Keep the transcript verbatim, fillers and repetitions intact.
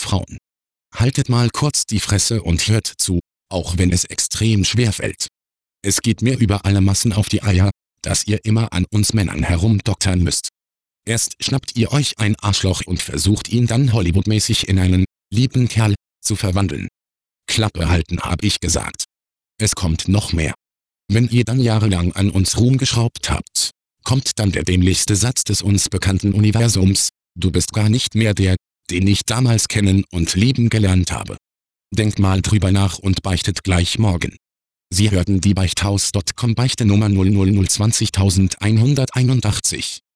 Frauen. Haltet mal kurz die Fresse und hört zu, auch wenn es extrem schwer fällt. Es geht mir über alle Massen auf die Eier, dass ihr immer an uns Männern herumdoktern müsst. Erst schnappt ihr euch ein Arschloch und versucht ihn dann Hollywoodmäßig in einen lieben Kerl zu verwandeln. Klappe halten, hab ich gesagt. Es kommt noch mehr. Wenn ihr dann jahrelang an uns rumgeschraubt habt, kommt dann der dämlichste Satz des uns bekannten Universums: Du bist gar nicht mehr der, den ich damals kennen und lieben gelernt habe. Denkt mal drüber nach und beichtet gleich morgen. Sie hörten die Beichthaus Punkt com Beichte Nummer null null null zwei null eins eins eins